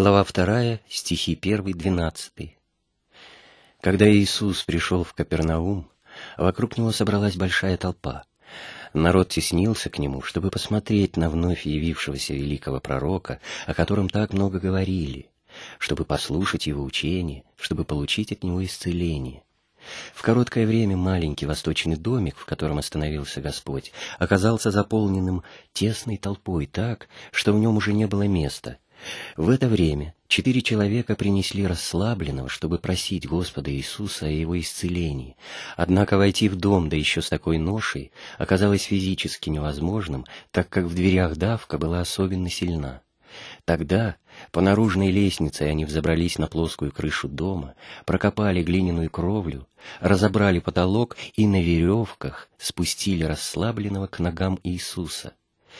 Глава 2, стихи 1-12. Когда Иисус пришел в Капернаум, вокруг него собралась большая толпа. Народ теснился к нему, чтобы посмотреть на вновь явившегося великого пророка, о котором так много говорили, чтобы послушать его учение, чтобы получить от него исцеление. В короткое время маленький восточный домик, в котором остановился Господь, оказался заполненным тесной толпой так, что в нем уже не было места. В это время 4 человека принесли расслабленного, чтобы просить Господа Иисуса о его исцелении. Однако войти в дом, да еще с такой ношей, оказалось физически невозможным, так как в дверях давка была особенно сильна. Тогда по наружной лестнице они взобрались на плоскую крышу дома, прокопали глиняную кровлю, разобрали потолок и на веревках спустили расслабленного к ногам Иисуса.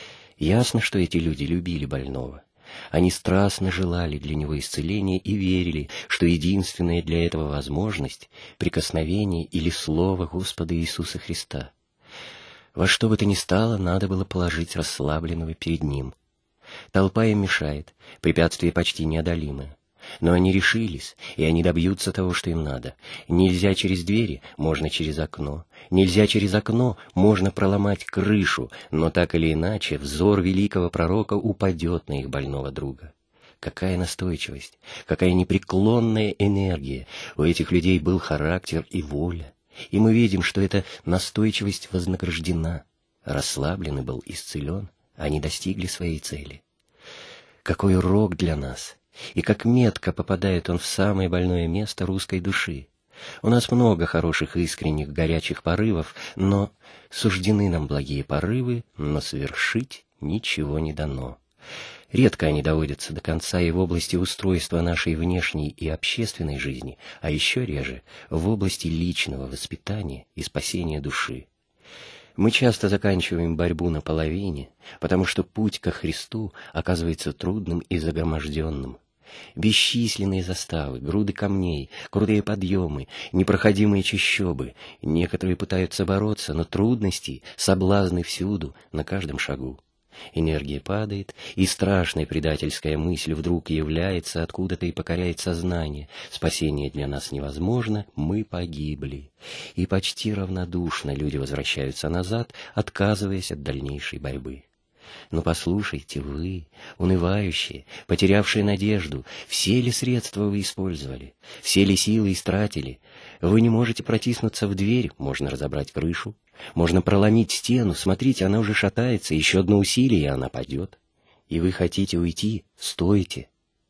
Ясно, что эти люди любили больного. Они страстно желали для него исцеления и верили, что единственная для этого возможность — прикосновение или слово Господа Иисуса Христа. Во что бы то ни стало, надо было положить расслабленного перед ним. Толпа им мешает, препятствие почти неодолимое. Но они решились, и они добьются того, что им надо. Нельзя через двери, можно через окно. Нельзя через окно, можно проломать крышу, но так или иначе взор великого пророка упадет на их больного друга. Какая настойчивость, какая непреклонная энергия! У этих людей был характер и воля. И мы видим, что эта настойчивость вознаграждена. Расслабленный был исцелен, они достигли своей цели. Какой урок для нас! И как метко попадает он в самое больное место русской души. У нас много хороших, искренних, горячих порывов, но суждены нам благие порывы, но совершить ничего не дано. Редко они доводятся до конца и в области устройства нашей внешней и общественной жизни, а еще реже в области личного воспитания и спасения души. Мы часто заканчиваем борьбу наполовине, потому что путь ко Христу оказывается трудным и загроможденным. Бесчисленные заставы, груды камней, крутые подъемы, непроходимые чащобы. Некоторые пытаются бороться, но трудности, соблазны всюду, на каждом шагу. Энергия падает, и страшная предательская мысль вдруг является откуда-то и покоряет сознание. Спасение для нас невозможно, мы погибли. И почти равнодушно люди возвращаются назад, отказываясь от дальнейшей борьбы. Но послушайте вы, унывающие, потерявшие надежду, все ли средства вы использовали, все ли силы истратили? Вы не можете протиснуться в дверь, можно разобрать крышу, можно проломить стену, смотрите, она уже шатается, еще одно усилие, и она падет. И вы хотите уйти, стойте.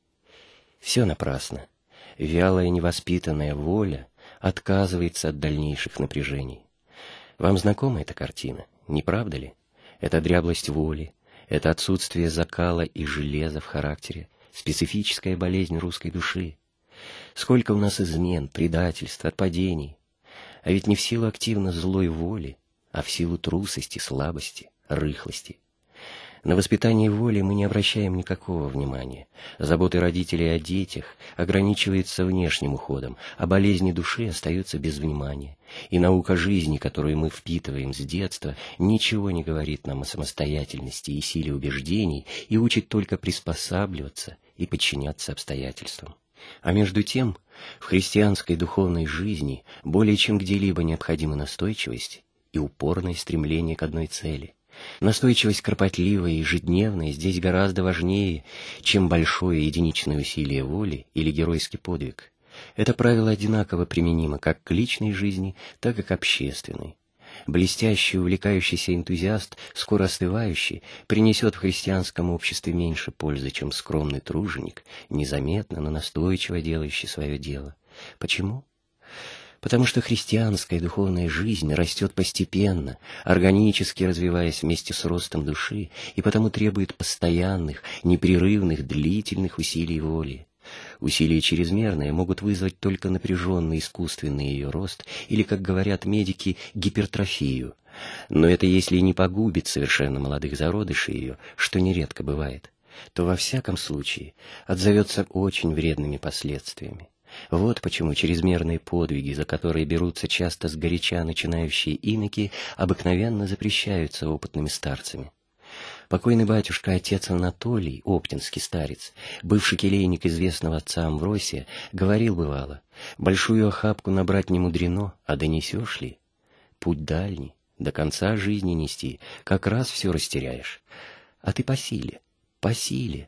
Все напрасно. Вялая невоспитанная воля отказывается от дальнейших напряжений. Вам знакома эта картина, не правда ли? Это дряблость воли, это отсутствие закала и железа в характере, специфическая болезнь русской души. Сколько у нас измен, предательств, отпадений. А ведь не в силу активно злой воли, а в силу трусости, слабости, рыхлости. На воспитание воли мы не обращаем никакого внимания. Заботы родителей о детях ограничиваются внешним уходом, а болезни души остаются без внимания. И наука жизни, которую мы впитываем с детства, ничего не говорит нам о самостоятельности и силе убеждений и учит только приспосабливаться и подчиняться обстоятельствам. А между тем, в христианской духовной жизни более чем где-либо необходима настойчивость и упорное стремление к одной цели. Настойчивость кропотливая и ежедневная здесь гораздо важнее, чем большое единичное усилие воли или геройский подвиг. Это правило одинаково применимо как к личной жизни, так и к общественной. Блестящий, увлекающийся энтузиаст, скоро остывающий, принесет в христианском обществе меньше пользы, чем скромный труженик, незаметно, но настойчиво делающий свое дело. Почему? Потому что христианская духовная жизнь растет постепенно, органически развиваясь вместе с ростом души, и потому требует постоянных, непрерывных, длительных усилий воли. Усилия чрезмерные могут вызвать только напряженный искусственный ее рост или, как говорят медики, гипертрофию. Но это если не погубит совершенно молодых зародышей ее, что нередко бывает, то во всяком случае отзовется очень вредными последствиями. Вот почему чрезмерные подвиги, за которые берутся часто сгоряча начинающие иноки, обыкновенно запрещаются опытными старцами. Покойный батюшка отец Анатолий, оптинский старец, бывший келейник известного отца Амвросия, говорил бывало: большую охапку набрать не мудрено, а донесешь ли? Путь дальний, до конца жизни нести, как раз все растеряешь. А ты по силе, по силе.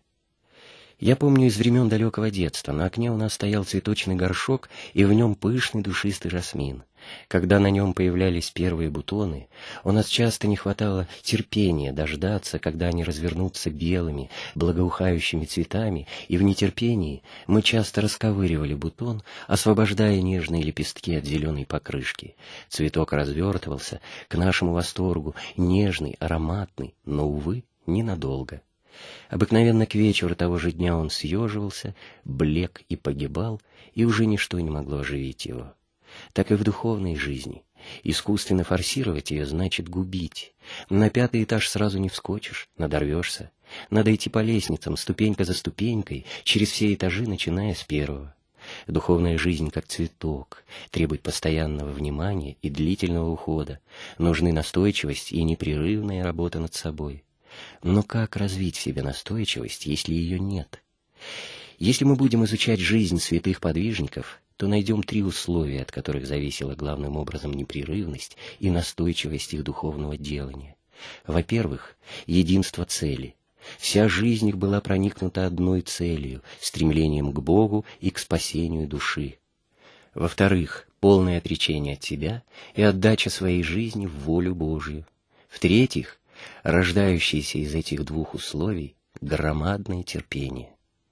Я помню из времен далекого детства, на окне у нас стоял цветочный горшок, и в нем пышный душистый жасмин. Когда на нем появлялись первые бутоны, у нас часто не хватало терпения дождаться, когда они развернутся белыми, благоухающими цветами, и в нетерпении мы часто расковыривали бутон, освобождая нежные лепестки от зеленой покрышки. Цветок развертывался, к нашему восторгу, нежный, ароматный, но, увы, ненадолго. Обыкновенно к вечеру того же дня он съеживался, блек и погибал, и уже ничто не могло оживить его. Так и в духовной жизни. Искусственно форсировать ее значит губить. На 5-й этаж сразу не вскочишь, надорвешься. Надо идти по лестницам, ступенька за ступенькой, через все этажи, начиная с 1-го. Духовная жизнь, как цветок, требует постоянного внимания и длительного ухода. Нужны настойчивость и непрерывная работа над собой. Но как развить в себе настойчивость, если ее нет? Если мы будем изучать жизнь святых подвижников, то найдем 3 условия, от которых зависела главным образом непрерывность и настойчивость их духовного делания. Во-первых, единство цели. Вся жизнь их была проникнута одной целью — стремлением к Богу и к спасению души. Во-вторых, полное отречение от себя и отдача своей жизни в волю Божью. В-третьих, рождающееся из этих 2 условий громадное терпение.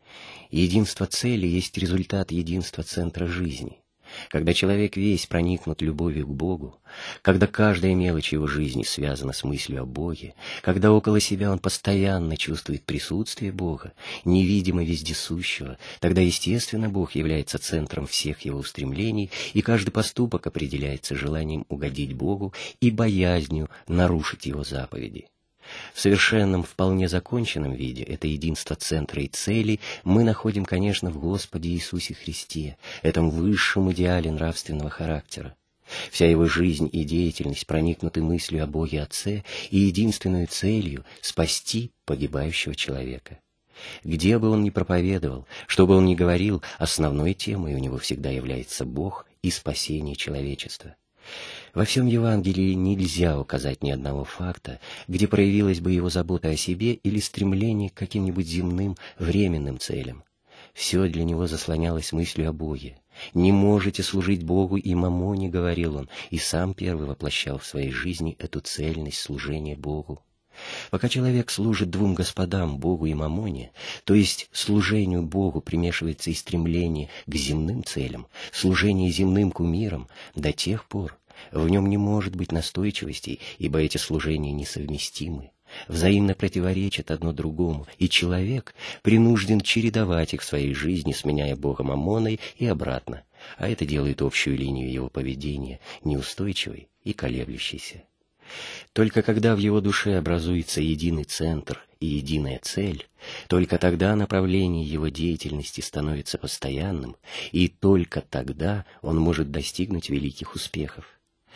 Единство цели есть результат единства центра жизни. Когда человек весь проникнут любовью к Богу, когда каждая мелочь его жизни связана с мыслью о Боге, когда около себя он постоянно чувствует присутствие Бога, невидимо вездесущего, тогда, естественно, Бог является центром всех его устремлений, и каждый поступок определяется желанием угодить Богу и боязнью нарушить его заповеди. В совершенном, вполне законченном виде это единство центра и цели мы находим, конечно, в Господе Иисусе Христе, этом высшем идеале нравственного характера. Вся его жизнь и деятельность проникнуты мыслью о Боге Отце и единственной целью — спасти погибающего человека. Где бы он ни проповедовал, что бы он ни говорил, основной темой у него всегда является Бог и спасение человечества. Во всем Евангелии нельзя указать ни одного факта, где проявилась бы его забота о себе или стремление к каким-нибудь земным, временным целям. Все для него заслонялось мыслью о Боге. «Не можете служить Богу и мамоне», — говорил он, и сам первый воплощал в своей жизни эту цельность служения Богу. Пока человек служит 2 господам, Богу и мамоне, то есть служению Богу примешивается и стремление к земным целям, служение земным кумирам, до тех пор в нем не может быть настойчивости, ибо эти служения несовместимы, взаимно противоречат одно другому, и человек принужден чередовать их в своей жизни, сменяя Бога мамоной и обратно, а это делает общую линию его поведения неустойчивой и колеблющейся. Только когда в его душе образуется единый центр и единая цель, только тогда направление его деятельности становится постоянным, и только тогда он может достигнуть великих успехов.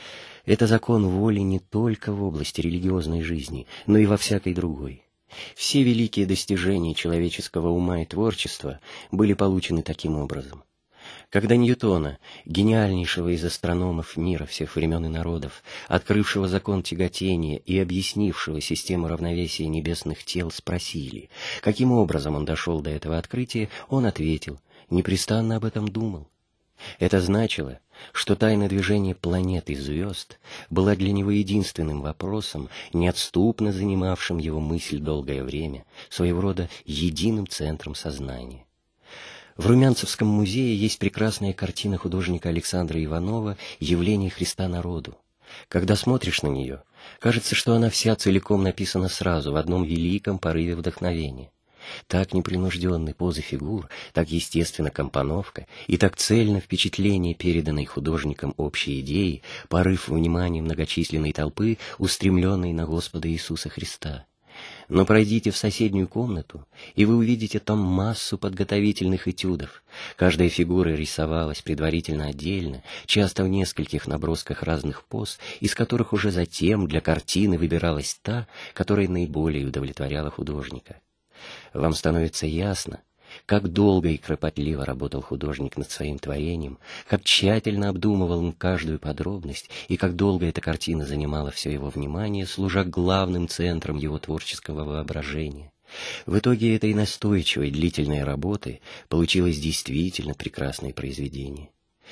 Это закон воли не только в области религиозной жизни, но и во всякой другой. Все великие достижения человеческого ума и творчества были получены таким образом. Когда Ньютона, гениальнейшего из астрономов мира всех времен и народов, открывшего закон тяготения и объяснившего систему равновесия небесных тел, спросили, каким образом он дошел до этого открытия, он ответил: непрестанно об этом думал. Это значило, что тайна движения планет и звезд была для него единственным вопросом, неотступно занимавшим его мысль долгое время, своего рода единым центром сознания. В Румянцевском музее есть прекрасная картина художника Александра Иванова «Явление Христа народу». Когда смотришь на нее, кажется, что она вся целиком написана сразу, в одном великом порыве вдохновения. Так непринужденны позы фигур, так естественна компоновка, и так цельно впечатление, переданной художником общей идеи, порыв внимания многочисленной толпы, устремленной на Господа Иисуса Христа. Но пройдите в соседнюю комнату, и вы увидите там массу подготовительных этюдов. Каждая фигура рисовалась предварительно отдельно, часто в нескольких набросках разных поз, из которых уже затем для картины выбиралась та, которая наиболее удовлетворяла художника. Вам становится ясно, как долго и кропотливо работал художник над своим творением, как тщательно обдумывал он каждую подробность, и как долго эта картина занимала все его внимание, служа главным центром его творческого воображения. В итоге этой настойчивой, длительной работы получилось действительно прекрасное произведение.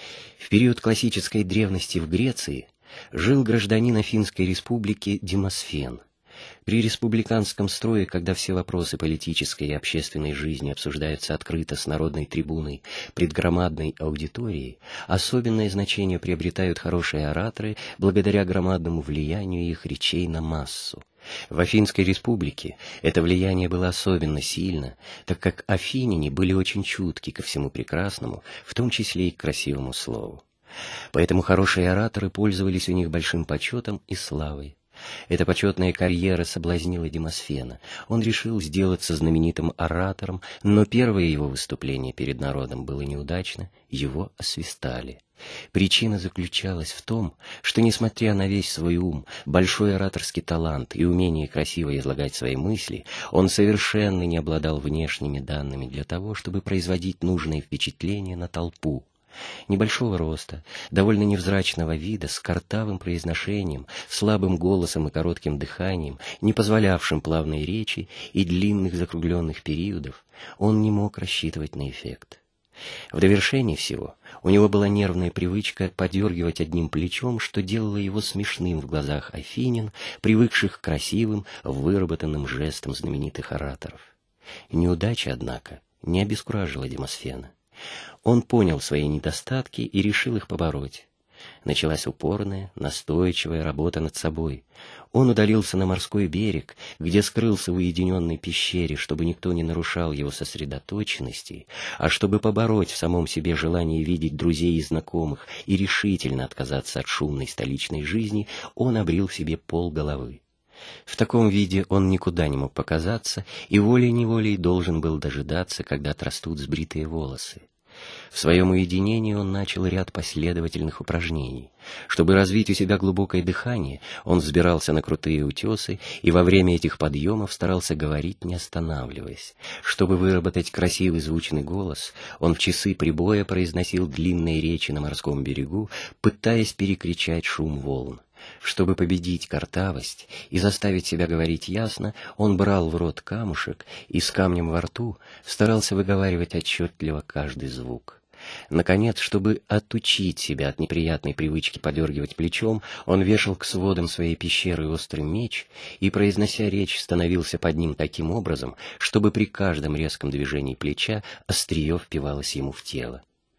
В период классической древности в Греции жил гражданин Афинской республики Демосфен. При республиканском строе, когда все вопросы политической и общественной жизни обсуждаются открыто с народной трибуной пред громадной аудиторией, особенное значение приобретают хорошие ораторы благодаря громадному влиянию их речей на массу. В Афинской республике это влияние было особенно сильно, так как афиняне были очень чутки ко всему прекрасному, в том числе и к красивому слову. Поэтому хорошие ораторы пользовались у них большим почетом и славой. Эта почетная карьера соблазнила Демосфена. Он решил сделаться знаменитым оратором, но первое его выступление перед народом было неудачно, его освистали. Причина заключалась в том, что, несмотря на весь свой ум, большой ораторский талант и умение красиво излагать свои мысли, он совершенно не обладал внешними данными для того, чтобы производить нужное впечатление на толпу. Небольшого роста, довольно невзрачного вида, с картавым произношением, слабым голосом и коротким дыханием, не позволявшим плавной речи и длинных закругленных периодов, он не мог рассчитывать на эффект. В довершение всего у него была нервная привычка подергивать одним плечом, что делало его смешным в глазах афинян, привыкших к красивым, выработанным жестам знаменитых ораторов. Неудача, однако, не обескуражила Демосфена. Он понял свои недостатки и решил их побороть. Началась упорная, настойчивая работа над собой. Он удалился на морской берег, где скрылся в уединенной пещере, чтобы никто не нарушал его сосредоточенности, а чтобы побороть в самом себе желание видеть друзей и знакомых и решительно отказаться от шумной столичной жизни, он обрил в себе полголовы. В таком виде он никуда не мог показаться и волей-неволей должен был дожидаться, когда отрастут сбритые волосы. В своем уединении он начал ряд последовательных упражнений. Чтобы развить у себя глубокое дыхание, он взбирался на крутые утесы и во время этих подъемов старался говорить, не останавливаясь. Чтобы выработать красивый звучный голос, он в часы прибоя произносил длинные речи на морском берегу, пытаясь перекричать шум волн. Чтобы победить картавость и заставить себя говорить ясно, он брал в рот камушек и с камнем во рту старался выговаривать отчетливо каждый звук. Наконец, чтобы отучить себя от неприятной привычки подергивать плечом, он вешал к сводам своей пещеры острый меч и, произнося речь, становился под ним таким образом, чтобы при каждом резком движении плеча острие впивалось ему в тело.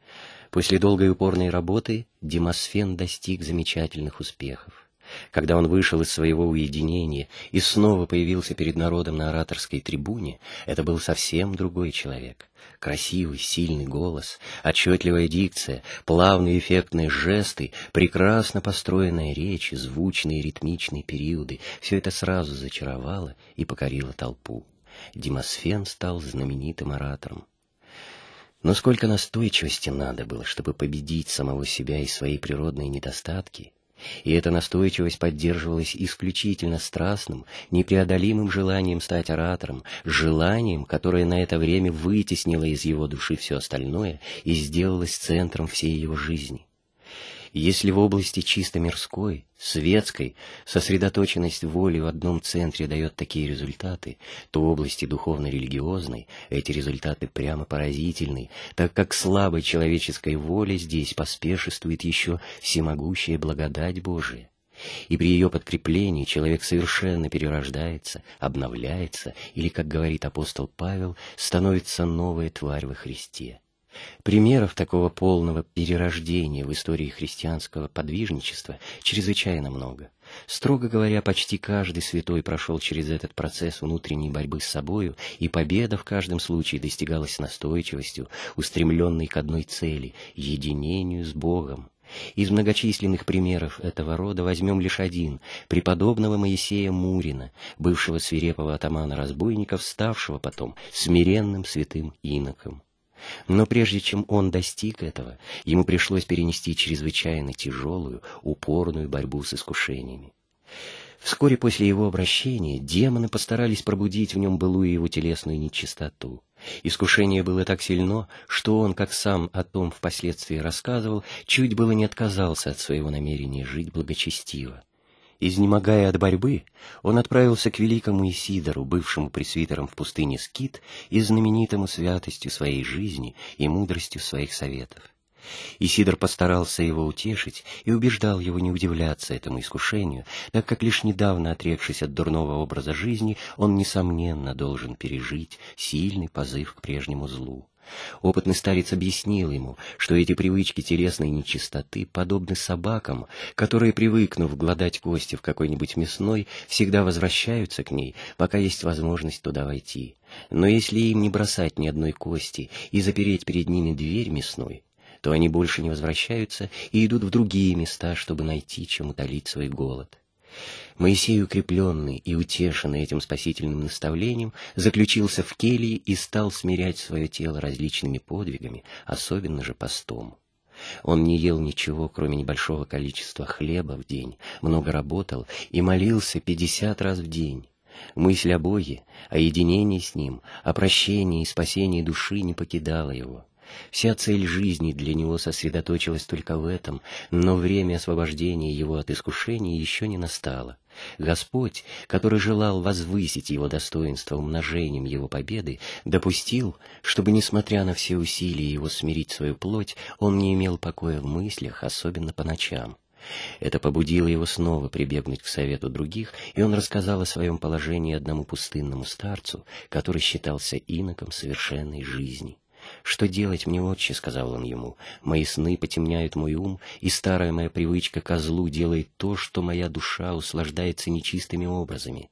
После долгой упорной работы Демосфен достиг замечательных успехов. Когда он вышел из своего уединения и снова появился перед народом на ораторской трибуне, это был совсем другой человек. Красивый, сильный голос, отчетливая дикция, плавные эффектные жесты, прекрасно построенная речь, звучные ритмичные периоды — все это сразу зачаровало и покорило толпу. Демосфен стал знаменитым оратором. Но сколько настойчивости надо было, чтобы победить самого себя и свои природные недостатки, и эта настойчивость поддерживалась исключительно страстным, непреодолимым желанием стать оратором, желанием, которое на это время вытеснило из его души все остальное и сделалось центром всей его жизни. Если в области чисто мирской, светской, сосредоточенность воли в одном центре дает такие результаты, то в области духовно-религиозной эти результаты прямо поразительны, так как слабой человеческой воле здесь поспешествует еще всемогущая благодать Божия. И при ее подкреплении человек совершенно перерождается, обновляется, или, как говорит апостол Павел, становится новая тварь во Христе. Примеров такого полного перерождения в истории христианского подвижничества чрезвычайно много. Строго говоря, почти каждый святой прошел через этот процесс внутренней борьбы с собою, и победа в каждом случае достигалась настойчивостью, устремленной к одной цели — единению с Богом. Из многочисленных примеров этого рода возьмем лишь один — преподобного Моисея Мурина, бывшего свирепого атамана разбойников, ставшего потом смиренным святым иноком. Но прежде чем он достиг этого, ему пришлось перенести чрезвычайно тяжелую, упорную борьбу с искушениями. Вскоре после его обращения демоны постарались пробудить в нем былую его телесную нечистоту. Искушение было так сильно, что он, как сам о том впоследствии рассказывал, чуть было не отказался от своего намерения жить благочестиво. Изнемогая от борьбы, он отправился к великому Исидору, бывшему пресвитером в пустыне Скит, и знаменитому святостью своей жизни и мудростью своих советов. Исидор постарался его утешить и убеждал его не удивляться этому искушению, так как лишь недавно отрекшись от дурного образа жизни, он, несомненно, должен пережить сильный позыв к прежнему злу. Опытный старец объяснил ему, что эти привычки телесной нечистоты подобны собакам, которые, привыкнув глодать кости в какой-нибудь мясной, всегда возвращаются к ней, пока есть возможность туда войти. Но если им не бросать ни одной кости и запереть перед ними дверь мясной, то они больше не возвращаются и идут в другие места, чтобы найти, чем утолить свой голод. Моисей, укрепленный и утешенный этим спасительным наставлением, заключился в келье и стал смирять свое тело различными подвигами, особенно же постом. Он не ел ничего, кроме небольшого количества хлеба в день, много работал и молился 50 раз в день. Мысль о Боге, о единении с Ним, о прощении и спасении души не покидала его. Вся цель жизни для него сосредоточилась только в этом, но время освобождения его от искушений еще не настало. Господь, который желал возвысить его достоинство умножением его победы, допустил, чтобы, несмотря на все усилия его смирить свою плоть, он не имел покоя в мыслях, особенно по ночам. Это побудило его снова прибегнуть к совету других, и он рассказал о своем положении одному пустынному старцу, который считался иноком совершенной жизни. «Что делать мне, отче?» — сказал он ему. «Мои сны потемняют мой ум, и старая моя привычка ко злу делает то, что моя душа услаждается нечистыми образами».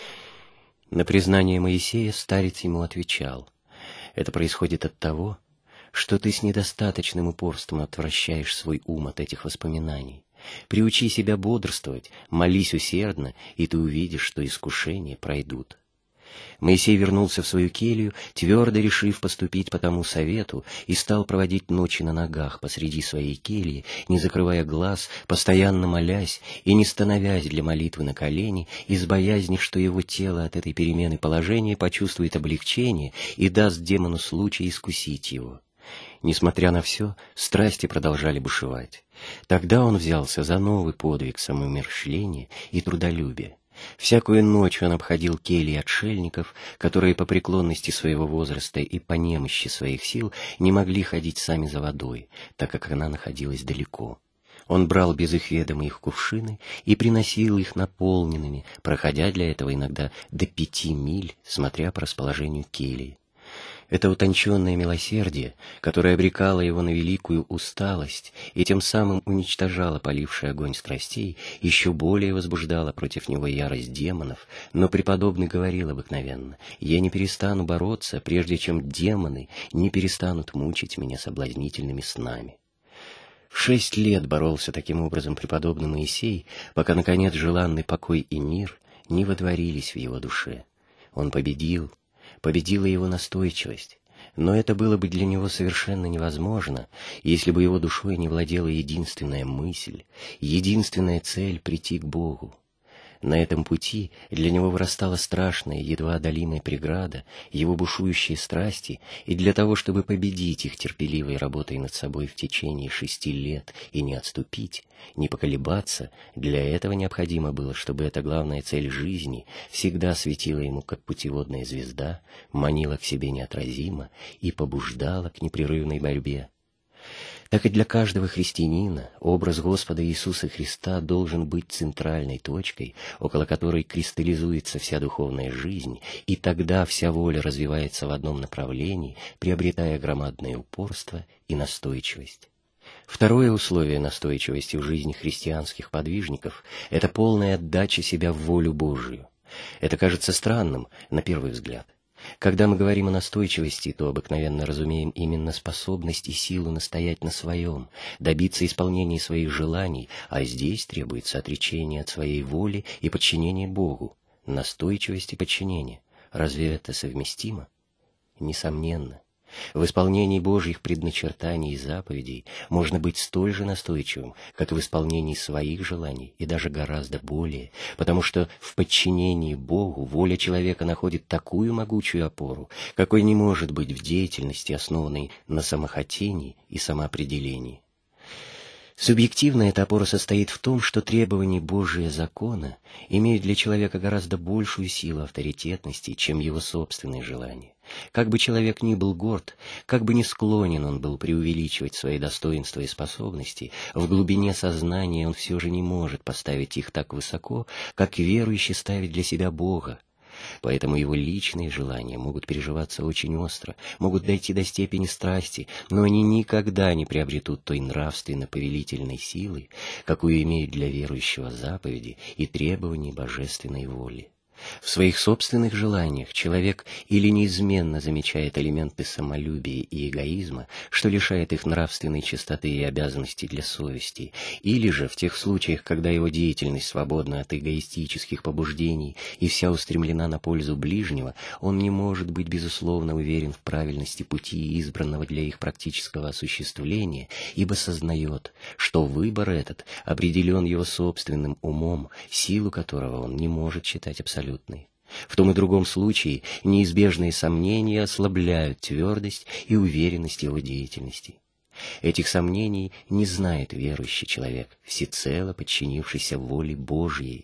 На признание Моисея старец ему отвечал: «Это происходит от того, что ты с недостаточным упорством отвращаешь свой ум от этих воспоминаний. Приучи себя бодрствовать, молись усердно, и ты увидишь, что искушения пройдут». Моисей вернулся в свою келью, твердо решив поступить по тому совету, и стал проводить ночи на ногах посреди своей кельи, не закрывая глаз, постоянно молясь и не становясь для молитвы на колени, из боязни, что его тело от этой перемены положения почувствует облегчение и даст демону случай искусить его. Несмотря на все, страсти продолжали бушевать. Тогда он взялся за новый подвиг самоумерщвления и трудолюбия. Всякую ночь он обходил кельи отшельников, которые по преклонности своего возраста и по немощи своих сил не могли ходить сами за водой, так как она находилась далеко. Он брал без их ведома их кувшины и приносил их наполненными, проходя для этого иногда до 5 миль, смотря по расположению кельи. Это утонченное милосердие, которое обрекало его на великую усталость и тем самым уничтожало поливший огонь страстей, еще более возбуждало против него ярость демонов, но преподобный говорил обыкновенно: «Я не перестану бороться, прежде чем демоны не перестанут мучить меня соблазнительными снами». В 6 лет боролся таким образом преподобный Моисей, пока, наконец, желанный покой и мир не водворились в его душе. Он победила его настойчивость, но это было бы для него совершенно невозможно, если бы его душой не владела единственная мысль, единственная цель — прийти к Богу. На этом пути для него вырастала страшная, едва одолимая преграда, его бушующие страсти, и для того, чтобы победить их терпеливой работой над собой в течение 6 лет и не отступить, не поколебаться, для этого необходимо было, чтобы эта главная цель жизни всегда светила ему как путеводная звезда, манила к себе неотразимо и побуждала к непрерывной борьбе. Так и для каждого христианина образ Господа Иисуса Христа должен быть центральной точкой, около которой кристаллизуется вся духовная жизнь, и тогда вся воля развивается в одном направлении, приобретая громадное упорство и настойчивость. Второе условие настойчивости в жизни христианских подвижников — это полная отдача себя в волю Божию. Это кажется странным на первый взгляд. Когда мы говорим о настойчивости, то обыкновенно разумеем именно способность и силу настоять на своем, добиться исполнения своих желаний, а здесь требуется отречение от своей воли и подчинение Богу. Настойчивость и подчинение. Разве это совместимо? Несомненно. В исполнении Божьих предначертаний и заповедей можно быть столь же настойчивым, как и в исполнении своих желаний, и даже гораздо более, потому что в подчинении Богу воля человека находит такую могучую опору, какой не может быть в деятельности, основанной на самохотении и самоопределении. Субъективно эта опора состоит в том, что требования Божия закона имеют для человека гораздо большую силу авторитетности, чем его собственные желания. Как бы человек ни был горд, как бы ни склонен он был преувеличивать свои достоинства и способности, в глубине сознания он все же не может поставить их так высоко, как верующий ставит для себя Бога. Поэтому его личные желания могут переживаться очень остро, могут дойти до степени страсти, но они никогда не приобретут той нравственно-повелительной силы, какую имеют для верующего заповеди и требования божественной воли. В своих собственных желаниях человек или неизменно замечает элементы самолюбия и эгоизма, что лишает их нравственной чистоты и обязанностей для совести, или же в тех случаях, когда его деятельность свободна от эгоистических побуждений и вся устремлена на пользу ближнего, он не может быть безусловно уверен в правильности пути, избранного для их практического осуществления, ибо сознает, что выбор этот определен его собственным умом, силу которого он не может считать абсолютной. В том и другом случае неизбежные сомнения ослабляют твердость и уверенность его деятельности. Этих сомнений не знает верующий человек, всецело подчинившийся воле Божьей.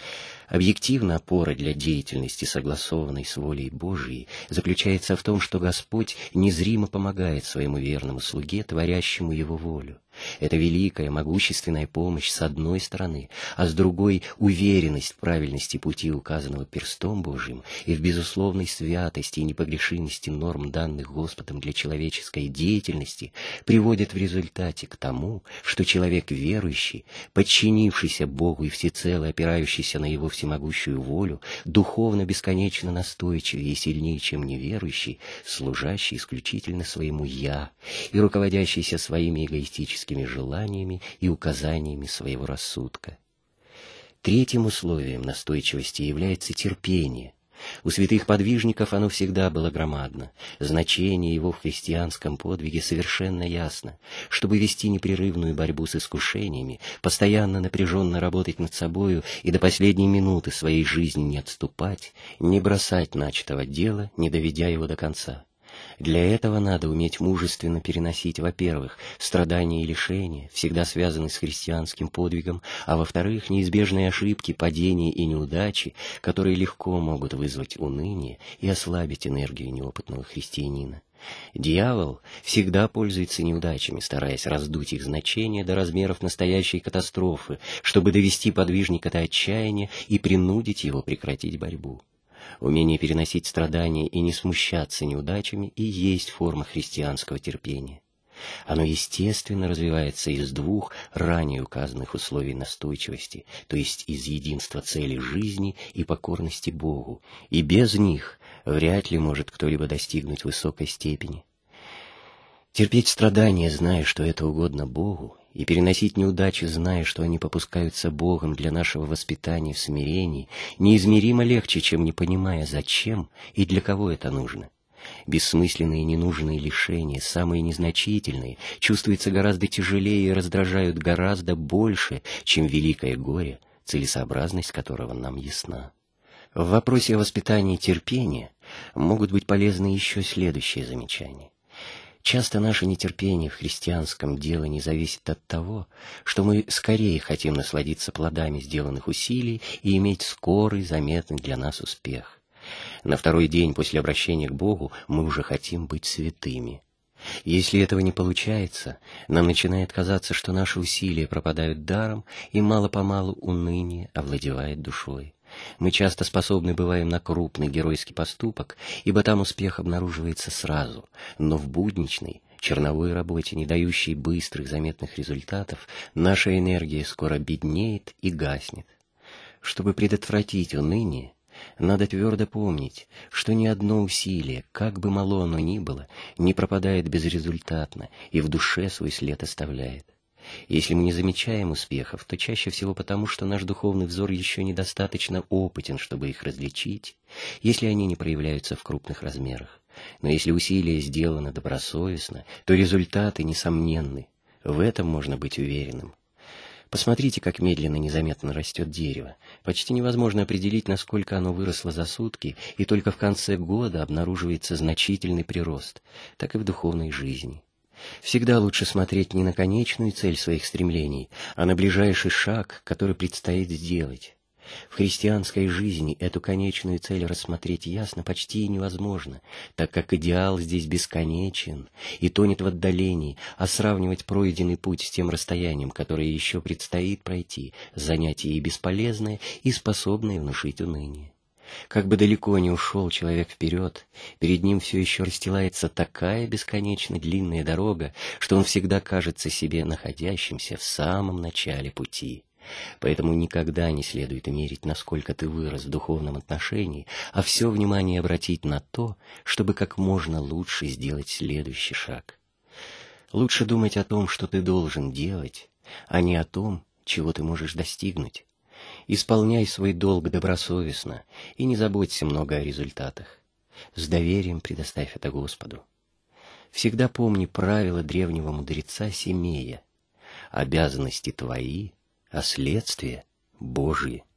Объективно опора для деятельности, согласованной с волей Божией, заключается в том, что Господь незримо помогает своему верному слуге, творящему Его волю. Это великая, могущественная помощь с одной стороны, а с другой — уверенность в правильности пути, указанного перстом Божьим, и в безусловной святости и непогрешимости норм, данных Господом для человеческой деятельности, приводит в результате к тому, что человек верующий, подчинившийся Богу и всецело опирающийся на Его всемогущую волю, духовно бесконечно настойчивее и сильнее, чем неверующий, служащий исключительно своему «я» и руководящийся своими эгоистическими желаниями и указаниями своего рассудка. Третьим условием настойчивости является терпение. У святых подвижников оно всегда было громадно. Значение его в христианском подвиге совершенно ясно. Чтобы вести непрерывную борьбу с искушениями, постоянно напряженно работать над собою и до последней минуты своей жизни не отступать, не бросать начатого дела, не доведя его до конца. Для этого надо уметь мужественно переносить, во-первых, страдания и лишения, всегда связанные с христианским подвигом, а во-вторых, неизбежные ошибки, падения и неудачи, которые легко могут вызвать уныние и ослабить энергию неопытного христианина. Дьявол всегда пользуется неудачами, стараясь раздуть их значение до размеров настоящей катастрофы, чтобы довести подвижника до отчаяния и принудить его прекратить борьбу. Умение переносить страдания и не смущаться неудачами и есть форма христианского терпения. Оно естественно развивается из двух ранее указанных условий настойчивости, то есть из единства цели жизни и покорности Богу, и без них вряд ли может кто-либо достигнуть высокой степени. Терпеть страдания, зная, что это угодно Богу, и переносить неудачи, зная, что они попускаются Богом для нашего воспитания в смирении, неизмеримо легче, чем не понимая, зачем и для кого это нужно. Бессмысленные и ненужные лишения, самые незначительные, чувствуются гораздо тяжелее и раздражают гораздо больше, чем великое горе, целесообразность которого нам ясна. В вопросе о воспитании терпения могут быть полезны еще следующие замечания. Часто наше нетерпение в христианском делании зависит от того, что мы скорее хотим насладиться плодами сделанных усилий и иметь скорый, заметный для нас успех. На второй день после обращения к Богу мы уже хотим быть святыми. Если этого не получается, нам начинает казаться, что наши усилия пропадают даром, и мало-помалу уныние овладевает душой. Мы часто способны бываем на крупный геройский поступок, ибо там успех обнаруживается сразу, но в будничной, черновой работе, не дающей быстрых заметных результатов, наша энергия скоро беднеет и гаснет. Чтобы предотвратить уныние, Надо твердо помнить, что ни одно усилие, как бы мало оно ни было, не пропадает безрезультатно и в душе свой след оставляет. Если мы не замечаем успехов, то чаще всего потому, что наш духовный взор еще недостаточно опытен, чтобы их различить, если они не проявляются в крупных размерах. Но если усилие сделано добросовестно, то результаты несомненны. В этом можно быть уверенным. Посмотрите, как медленно, незаметно растет дерево. Почти невозможно определить, насколько оно выросло за сутки, и только в конце года обнаруживается значительный прирост. Так и в духовной жизни. Всегда лучше смотреть не на конечную цель своих стремлений, а на ближайший шаг, который предстоит сделать. В христианской жизни эту конечную цель рассмотреть ясно почти невозможно, так как идеал здесь бесконечен и тонет в отдалении, а сравнивать пройденный путь с тем расстоянием, которое еще предстоит пройти, занятие и бесполезное, и способное внушить уныние. Как бы далеко ни ушел человек вперед, перед ним все еще расстилается такая бесконечно длинная дорога, что он всегда кажется себе находящимся в самом начале пути. Поэтому никогда не следует мерить, насколько ты вырос в духовном отношении, а все внимание обратить на то, чтобы как можно лучше сделать следующий шаг. Лучше думать о том, что ты должен делать, а не о том, чего ты можешь достигнуть. Исполняй свой долг добросовестно и не заботься много о результатах. С доверием предоставь это Господу. Всегда помни правила древнего мудреца Семея: обязанности твои, а следствия Божьи.